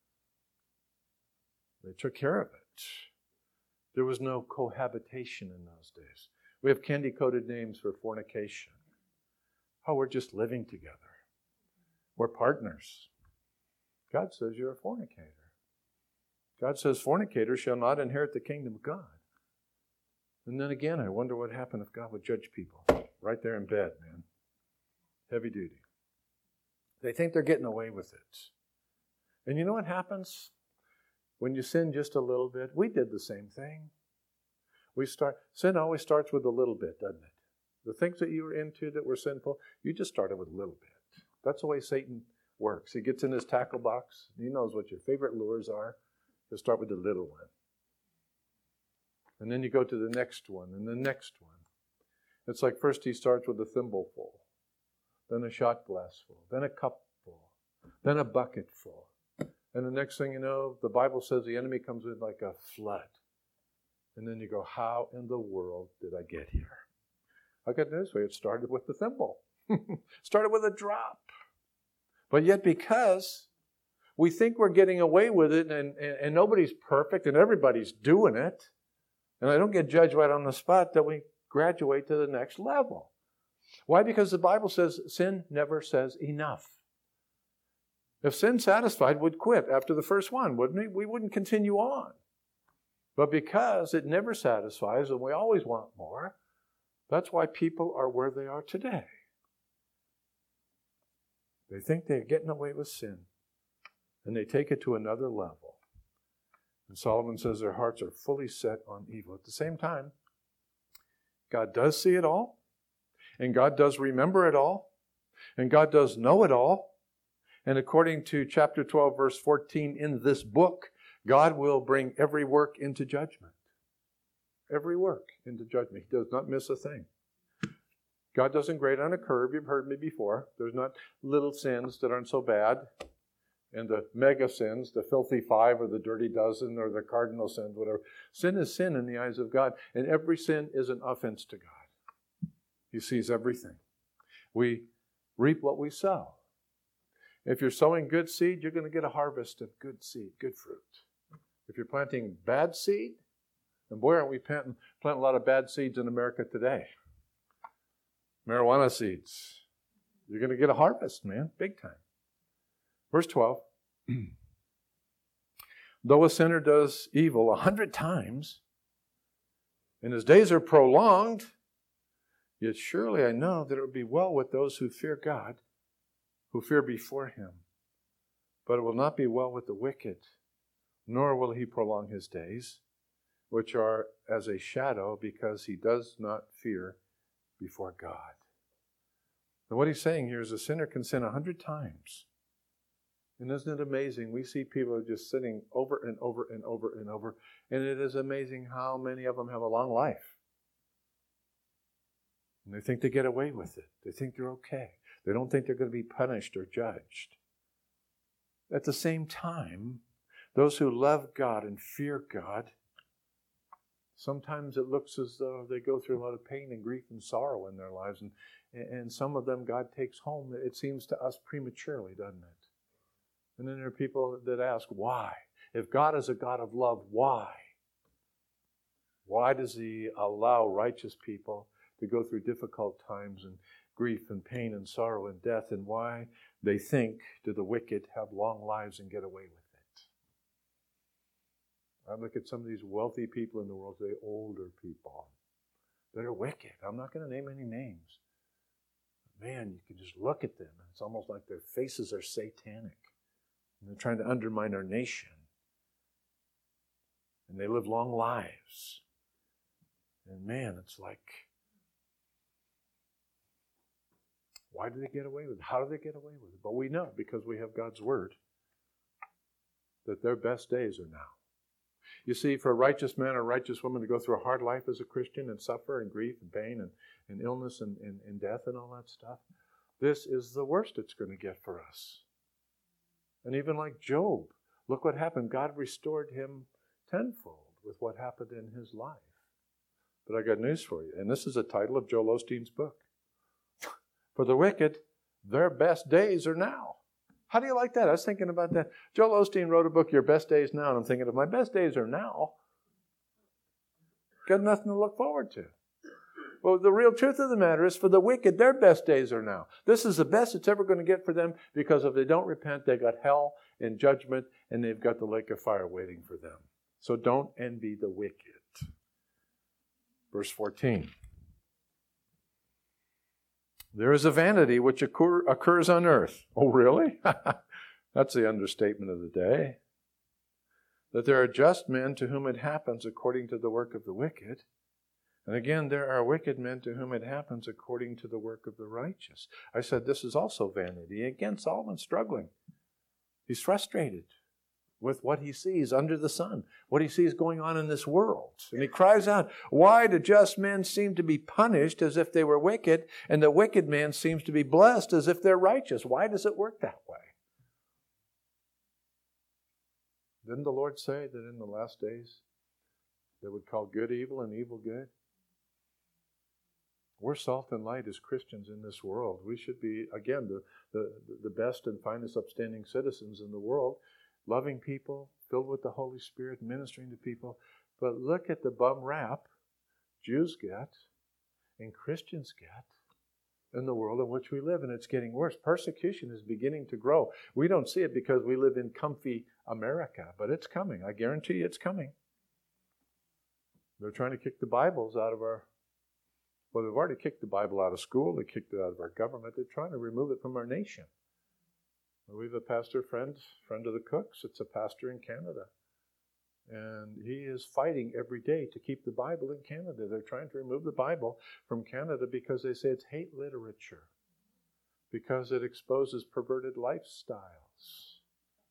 They took care of it. There was no cohabitation in those days. We have candy-coated names for fornication. Oh, we're just living together. We're partners. God says you're a fornicator. God says fornicators shall not inherit the kingdom of God. And then again, I wonder what happened if God would judge people right there in bed, man. Heavy duty. They think they're getting away with it. And you know what happens? When you sin just a little bit, we did the same thing. Sin always starts with a little bit, doesn't it? The things that you were into that were sinful, you just started with a little bit. That's the way Satan works. He gets in his tackle box. He knows what your favorite lures are. He'll start with the little one. And then you go to the next one and the next one. It's like first he starts with a thimbleful, then a shot glass full, then a cup full, then a bucket full. And the next thing you know, the Bible says the enemy comes in like a flood. And then you go, how in the world did I get here? I got news for you. It started with the thimble. Started with a drop. But yet because we think we're getting away with it and nobody's perfect and everybody's doing it, and I don't get judged right on the spot, that we graduate to the next level. Why? Because the Bible says sin never says enough. If sin satisfied, we'd quit after the first one, wouldn't we? We wouldn't continue on. But because it never satisfies and we always want more, that's why people are where they are today. They think they're getting away with sin, and they take it to another level. And Solomon says their hearts are fully set on evil. At the same time, God does see it all, and God does remember it all, and God does know it all. And according to chapter 12, verse 14 in this book, God will bring every work into judgment. Every work into judgment. He does not miss a thing. God doesn't grade on a curve. You've heard me before. There's not little sins that aren't so bad, and the mega sins, the filthy 5 or the dirty dozen or the cardinal sins, whatever. Sin is sin in the eyes of God, and every sin is an offense to God. He sees everything. We reap what we sow. If you're sowing good seed, you're going to get a harvest of good seed, good fruit. If you're planting bad seed, and boy, aren't we planting a lot of bad seeds in America today. Marijuana seeds. You're going to get a harvest, man, big time. Verse 12. Though a sinner does evil 100 times, and his days are prolonged, yet surely I know that it would be well with those who fear God, who fear before him. But it will not be well with the wicked, nor will he prolong his days, which are as a shadow, because he does not fear before God. And what he's saying here is a sinner can sin 100 times. And isn't it amazing? We see people just sinning over and over and over and over. And it is amazing how many of them have a long life. And they think they get away with it. They think they're okay. They don't think they're going to be punished or judged. At the same time, those who love God and fear God, sometimes it looks as though they go through a lot of pain and grief and sorrow in their lives. And some of them God takes home, it seems to us, prematurely, doesn't it? And then there are people that ask, why? If God is a God of love, why? Why does he allow righteous people to go through difficult times and grief and pain and sorrow and death? And why they think do the wicked have long lives and get away with it? I look at some of these wealthy people in the world, the older people that are wicked. I'm not going to name any names. Man, you can just look at them. It's almost like their faces are satanic. And they're trying to undermine our nation. And they live long lives. And man, it's like, why do they get away with it? How do they get away with it? But we know, because we have God's word, that their best days are now. You see, for a righteous man or a righteous woman to go through a hard life as a Christian and suffer and grief and pain and illness and death and all that stuff, this is the worst it's going to get for us. And even like Job, look what happened. God restored him tenfold with what happened in his life. But I got news for you, and this is the title of Joel Osteen's book. For the wicked, their best days are now. How do you like that? I was thinking about that. Joel Osteen wrote a book, Your Best Days Now, and I'm thinking, if my best days are now, got nothing to look forward to. Well, the real truth of the matter is, for the wicked, their best days are now. This is the best it's ever going to get for them, because if they don't repent, they got hell and judgment, and they've got the lake of fire waiting for them. So don't envy the wicked. Verse 14. There is a vanity which occurs on earth. Oh, really? That's the understatement of the day. That there are just men to whom it happens according to the work of the wicked. And again, there are wicked men to whom it happens according to the work of the righteous. I said this is also vanity. Again, Solomon's struggling. He's frustrated with what he sees under the sun, what he sees going on in this world. And he cries out, why do just men seem to be punished as if they were wicked, and the wicked man seems to be blessed as if they're righteous? Why does it work that way? Didn't the Lord say that in the last days that would call good evil and evil good. We're salt and light as Christians in this world. We should be, again, the best and finest upstanding citizens in the world, loving people, filled with the Holy Spirit, ministering to people. But look at the bum rap Jews get and Christians get in the world in which we live, and it's getting worse. Persecution is beginning to grow. We don't see it because we live in comfy America, but it's coming. I guarantee you it's coming. They're trying to kick the Bibles out of our... Well, they've already kicked the Bible out of school. They kicked it out of our government. They're trying to remove it from our nation. We have a pastor friend of the Cooks. It's a pastor in Canada. And he is fighting every day to keep the Bible in Canada. They're trying to remove the Bible from Canada because they say it's hate literature, because it exposes perverted lifestyles.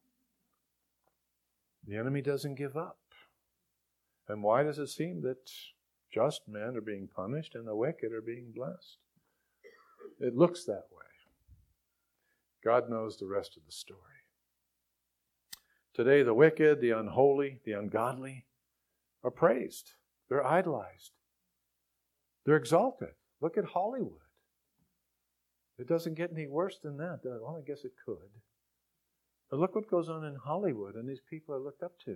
The enemy doesn't give up. And why does it seem that just men are being punished and the wicked are being blessed? It looks that way. God knows the rest of the story. Today, the wicked, the unholy, the ungodly are praised. They're idolized. They're exalted. Look at Hollywood. It doesn't get any worse than that. Well, I guess it could. But look what goes on in Hollywood, and these people are looked up to.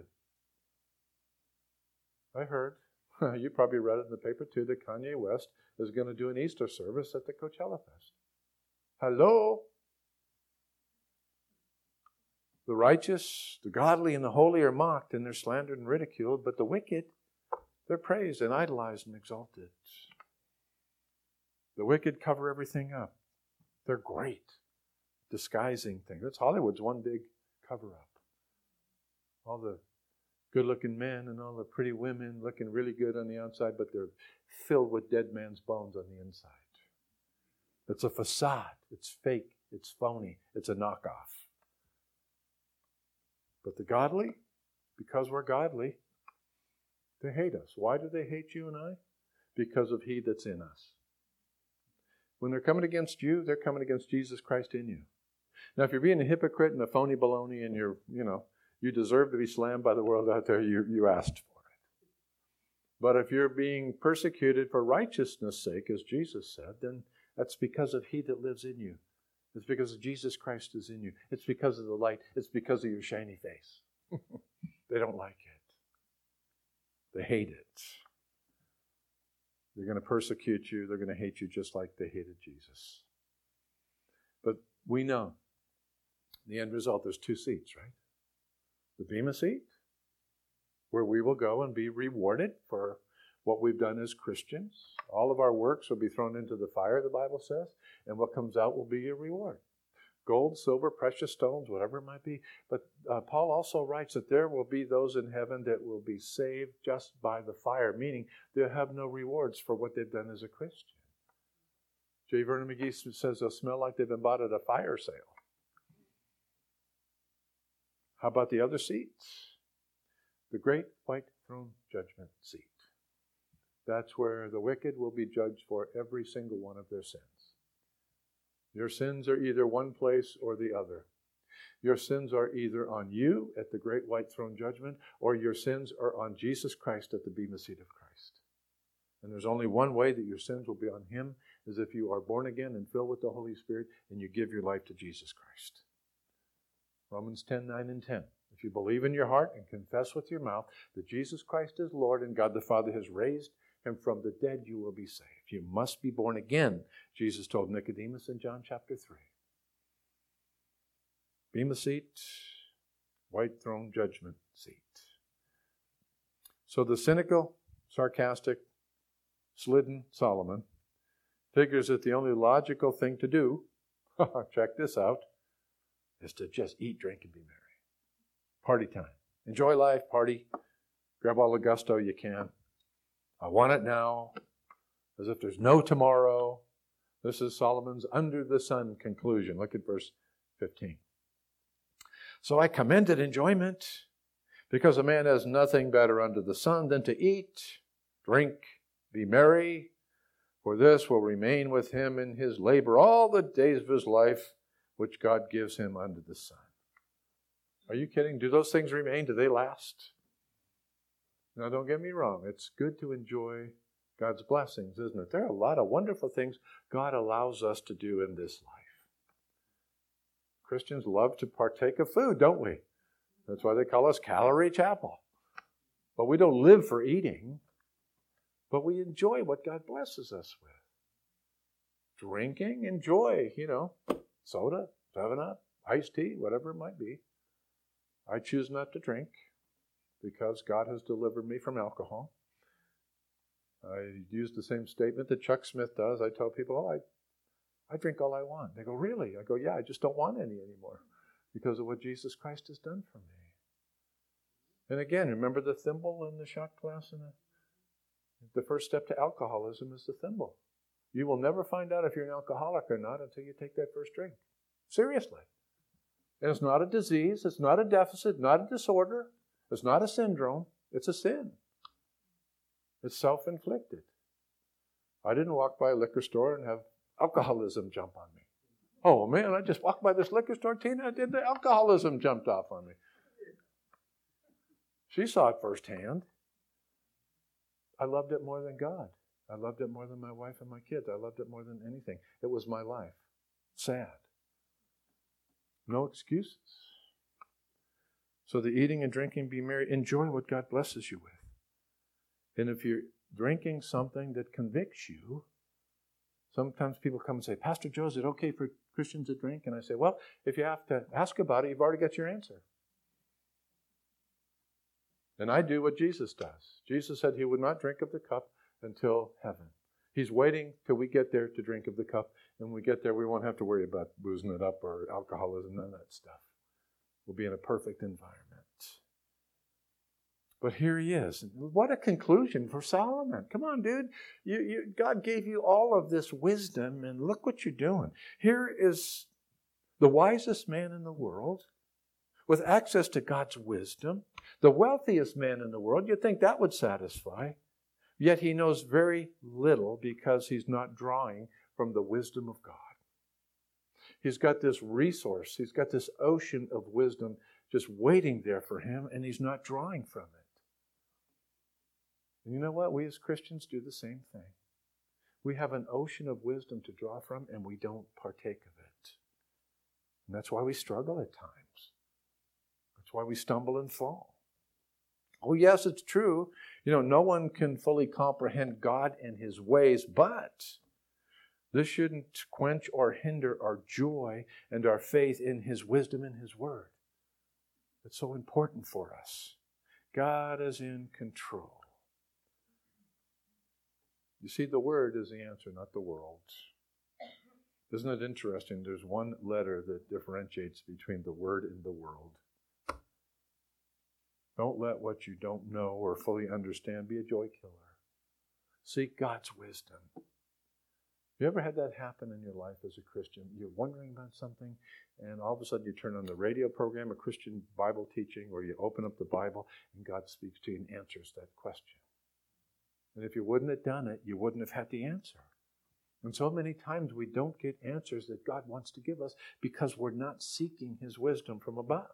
I heard, you probably read it in the paper too, that Kanye West is going to do an Easter service at the Coachella Fest. Hello? The righteous, the godly, and the holy are mocked, and they're slandered and ridiculed, but the wicked, they're praised and idolized and exalted. The wicked cover everything up. They're great, disguising things. That's Hollywood's one big cover-up. All the good-looking men and all the pretty women looking really good on the outside, but they're filled with dead man's bones on the inside. It's a facade. It's fake. It's phony. It's a knockoff. But the godly, because we're godly, they hate us. Why do they hate you and I? Because of He that's in us. When they're coming against you, they're coming against Jesus Christ in you. Now, if you're being a hypocrite and a phony baloney and you deserve to be slammed by the world out there, you asked for it. But if you're being persecuted for righteousness' sake, as Jesus said, then that's because of He that lives in you. It's because of Jesus Christ is in you. It's because of the light. It's because of your shiny face. They don't like it. They hate it. They're going to persecute you. They're going to hate you just like they hated Jesus. But we know the end result, there's two seats, right? The Bema seat, where we will go and be rewarded for what we've done as Christians. All of our works will be thrown into the fire, the Bible says, and what comes out will be a reward. Gold, silver, precious stones, whatever it might be. But Paul also writes that there will be those in heaven that will be saved just by the fire, meaning they'll have no rewards for what they've done as a Christian. J. Vernon McGee says they'll smell like they've been bought at a fire sale. How about the other seats? The great white throne judgment seat. That's where the wicked will be judged for every single one of their sins. Your sins are either one place or the other. Your sins are either on you at the great white throne judgment, or your sins are on Jesus Christ at the Bema seat of Christ. And there's only one way that your sins will be on Him, is if you are born again and filled with the Holy Spirit and you give your life to Jesus Christ. Romans 10:9 and 10. If you believe in your heart and confess with your mouth that Jesus Christ is Lord and God the Father has raised Him from the dead, you will be saved. You must be born again, Jesus told Nicodemus in John chapter 3. Bema seat, white throne judgment seat. So the cynical, sarcastic, slidden Solomon figures that the only logical thing to do, check this out, is to just eat, drink, and be merry. Party time. Enjoy life, party. Grab all the gusto you can. I want it now, as if there's no tomorrow. This is Solomon's under the sun conclusion. Look at verse 15. So I commended enjoyment, because a man has nothing better under the sun than to eat, drink, be merry, for this will remain with him in his labor all the days of his life, which God gives him under the sun. Are you kidding? Do those things remain? Do they last? Now, don't get me wrong. It's good to enjoy God's blessings, isn't it? There are a lot of wonderful things God allows us to do in this life. Christians love to partake of food, don't we? That's why they call us Calorie Chapel. But we don't live for eating, but we enjoy what God blesses us with. Drinking, enjoy, soda, 7-Up, iced tea, whatever it might be. I choose not to drink because God has delivered me from alcohol. I use the same statement that Chuck Smith does. I tell people, I drink all I want. They go, really? I go, yeah, I just don't want any anymore because of what Jesus Christ has done for me. And again, remember the thimble in the shot glass? The first step to alcoholism is the thimble. You will never find out if you're an alcoholic or not until you take that first drink. Seriously. And it's not a disease. It's not a deficit. Not a disorder. It's not a syndrome. It's a sin. It's self-inflicted. I didn't walk by a liquor store and have alcoholism jump on me. Oh, man, I just walked by this liquor store, Tina, and the alcoholism jumped off on me. She saw it firsthand. I loved it more than God. I loved it more than my wife and my kids. I loved it more than anything. It was my life. Sad. No excuses. So the eating and drinking, be merry. Enjoy what God blesses you with. And if you're drinking something that convicts you, sometimes people come and say, Pastor Joe, is it okay for Christians to drink? And I say, well, if you have to ask about it, you've already got your answer. And I do what Jesus does. Jesus said he would not drink of the cup until heaven. He's waiting till we get there to drink of the cup. And when we get there, we won't have to worry about boozing it up or alcoholism, none of that stuff. We'll be in a perfect environment. But here he is. What a conclusion for Solomon. Come on, dude. God gave you all of this wisdom, and look what you're doing. Here is the wisest man in the world with access to God's wisdom, the wealthiest man in the world. You'd think that would satisfy. Yet he knows very little because he's not drawing from the wisdom of God. He's got this resource. He's got this ocean of wisdom just waiting there for him, and he's not drawing from it. And you know what? We as Christians do the same thing. We have an ocean of wisdom to draw from, and we don't partake of it. And that's why we struggle at times. That's why we stumble and fall. Oh, yes, it's true. No one can fully comprehend God and his ways, but this shouldn't quench or hinder our joy and our faith in his wisdom and his word. It's so important for us. God is in control. You see, the word is the answer, not the world. Isn't it interesting? There's one letter that differentiates between the word and the world. Don't let what you don't know or fully understand be a joy killer. Seek God's wisdom. You ever had that happen in your life as a Christian? You're wondering about something, and all of a sudden you turn on the radio program, a Christian Bible teaching, or you open up the Bible, and God speaks to you and answers that question. And if you wouldn't have done it, you wouldn't have had the answer. And so many times we don't get answers that God wants to give us because we're not seeking his wisdom from above.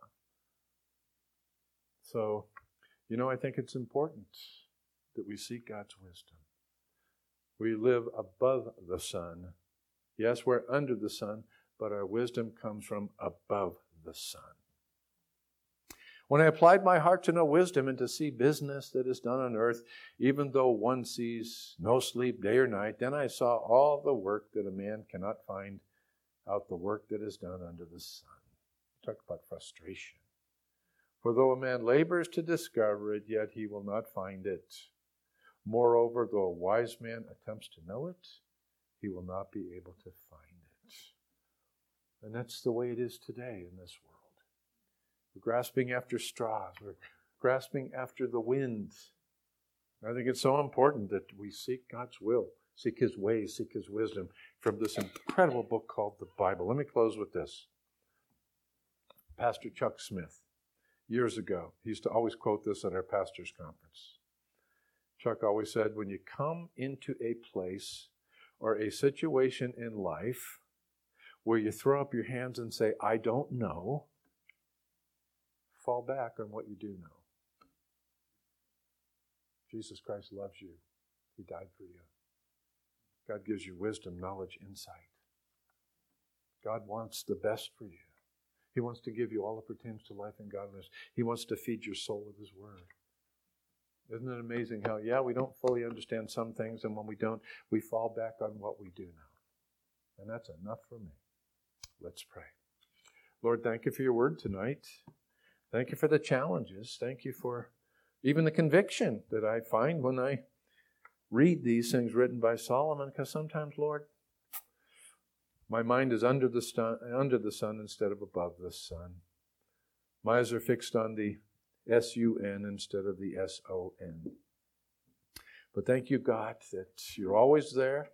So, I think it's important that we seek God's wisdom. We live above the sun. Yes, we're under the sun, but our wisdom comes from above the sun. When I applied my heart to know wisdom and to see business that is done on earth, even though one sees no sleep day or night, then I saw all the work that a man cannot find out, the work that is done under the sun. Talk about frustration. For though a man labors to discover it, yet he will not find it. Moreover, though a wise man attempts to know it, he will not be able to find it. And that's the way it is today in this world. We're grasping after straws. We're grasping after the wind. I think it's so important that we seek God's will, seek his ways, seek his wisdom from this incredible book called the Bible. Let me close with this. Pastor Chuck Smith, years ago, he used to always quote this at our pastor's conference. Chuck always said, when you come into a place or a situation in life where you throw up your hands and say, I don't know, fall back on what you do know. Jesus Christ loves you. He died for you. God gives you wisdom, knowledge, insight. God wants the best for you. He wants to give you all that pertains to life and godliness. He wants to feed your soul with His Word. Isn't it amazing how, we don't fully understand some things, and when we don't, we fall back on what we do know. And that's enough for me. Let's pray. Lord, thank you for your word tonight. Thank you for the challenges. Thank you for even the conviction that I find when I read these things written by Solomon, because sometimes, Lord, my mind is under the sun instead of above the sun. My eyes are fixed on the S-U-N instead of the S-O-N. But thank you, God, that you're always there.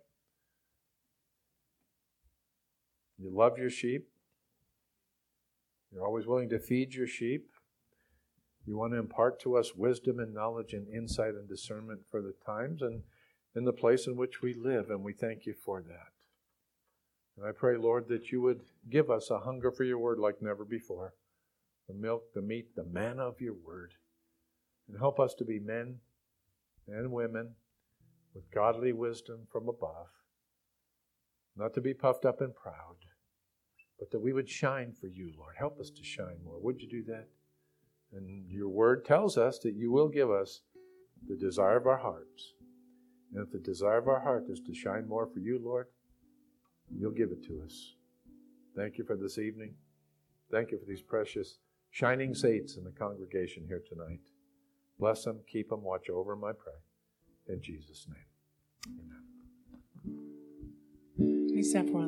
You love your sheep. You're always willing to feed your sheep. You want to impart to us wisdom and knowledge and insight and discernment for the times and in the place in which we live, and we thank you for that. And I pray, Lord, that you would give us a hunger for your word like never before. The milk, the meat, the manna of your word. And help us to be men and women with godly wisdom from above. Not to be puffed up and proud, but that we would shine for you, Lord. Help us to shine more. Would you do that? And your word tells us that you will give us the desire of our hearts. And if the desire of our heart is to shine more for you, Lord, you'll give it to us. Thank you for this evening. Thank you for these precious shining saints in the congregation here tonight. Bless them, keep them, watch over them, I pray. In Jesus' name, amen. Please stand for